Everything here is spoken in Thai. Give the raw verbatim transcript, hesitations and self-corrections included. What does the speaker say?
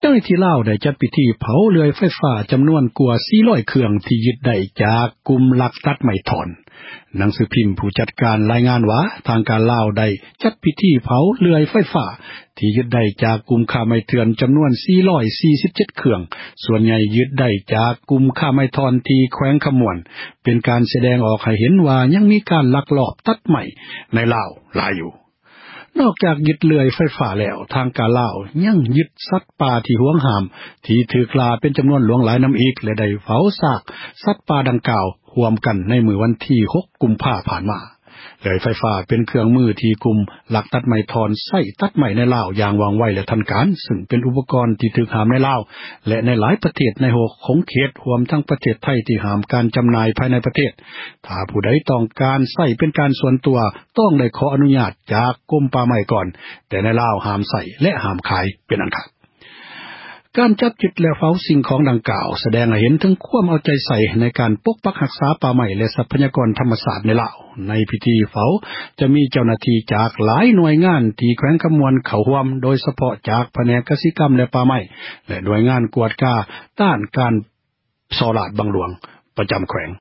จ้าหน้าที่ลาวได้จัดพิธีเผาเลื่อยไฟฟ้าจำนวนกว่าสี่ร้อยเครื่องที่ยึดได้จากกลุ่มลักตัดไม้ถอนหนังสือพิมพ์ผู้จัดการรายงานว่าทางการลาวได้จัดพิธีเผาเลื่อยไฟฟ้าที่ยึดได้จากกลุ่มค้าไม้เถื่อนจำนวนสี่ร้อยสี่สิบเจ็ดเครื่องส่วนใหญ่ยึดได้จากกลุ่มค้าไม้ถอนที่แขวงขมวนเป็นการแสดงออกให้เห็นว่ายังมีการลักลอบตัดไม้ในลาวหลายอยู่นอกจากยึดเลื่อยไฟฟ้าแล้วทางการลาวยังยึดสัตว์ป่าที่หวงห้ามที่ถูกล่าเป็นจำนวนหลวงหลายนำอีกและได้เผาซากสัตว์ป่าดังกล่าวร่วมกันในมื้อวันที่หกกุมภาพันธ์ผ่านมาเลื่อยไฟฟ้าเป็นเครื่องมือที่กลุ่มลักตัดไม้ถอนใช้ตัดไม้ในลาวอย่างว่องไวและทันการซึ่งเป็นอุปกรณ์ที่ถูกห้ามในลาวและในหลายประเทศในหกของเขตรวมทั้งประเทศไทยที่ห้ามการจำหน่ายภายในประเทศถ้าผู้ใดต้องการใช้เป็นการส่วนตัวต้องได้ขออนุญาตจากกรมป่าไม้ก่อนแต่ในลาวห้ามใช้และห้ามขายเป็นอันขาดการจับยึดและเฝ้าสิ่งของดังกล่าวแสดงให้เห็นถึงความเอาใจใส่ในการปกปักรักษาป่าไม้และทรัพยากรธรรมชาติในลาวในพิธีเฝ้าจะมีเจ้าหน้าที่จากหลายหน่วยงานที่แขวงขมวนเข้าร่วมโดยเฉพาะจากแผนกกสิกรรมและป่าไม้และหน่วยงานกวดกาต้านการสอลาดบังหลวงประจำแขวง